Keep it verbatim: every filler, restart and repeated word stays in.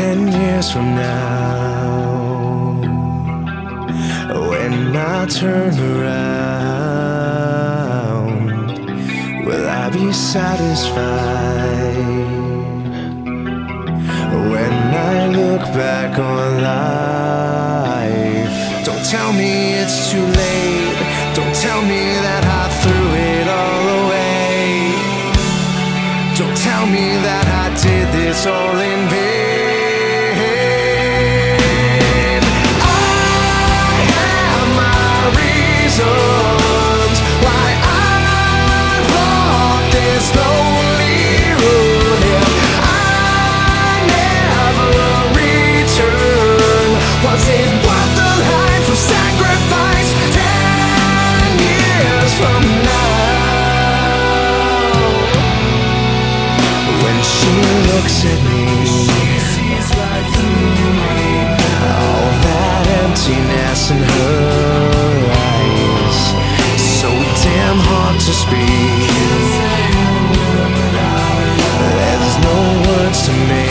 ten years from now, when I turn around, will I be satisfied? When I look back on life, don't tell me it's too late. Don't tell me that I threw it all away. Don't tell me that I did this all in vain. I have my reasons why I walk this lonely road here. I never return. Was it worth the life of sacrifice? Ten years from now, when she looks at me, sees right through me. All that emptiness in her eyes, so damn hard to speak. There's no words to make.